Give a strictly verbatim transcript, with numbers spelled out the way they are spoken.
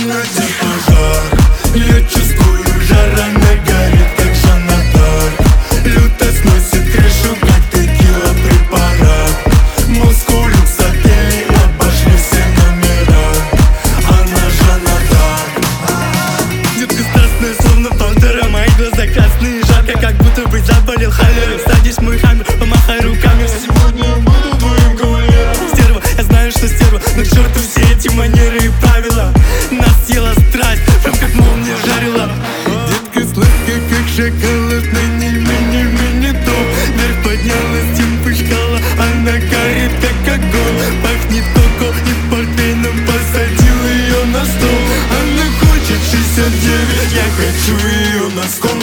комнате пожар. Я чувствую жар, она горит, как Жанна Дарк. Люто сносит крышу, как текила препарат. Москву, люкс, отели, обошли все номера. Она Жанна Дарк. Детка страстная, словно пантера. Мои глаза красные, жарко, как будто бы заболел холерой. Садись, мой хаммер, помахай руками. Сегодня я буду твоим кавалером. Стерва, я знаю, что стерва, но к черту все эти манеры и правила. Нас съела страсть, прям как молния жарила. Детка сладкая, как шоколад, на ней мини-мини-то. Вверх поднялась, темпы шкала, она горит, как огонь. Пахнет коко и портвейном, посадил ее на стол. Она хочет шестьдесят девять, я хочу ее носком.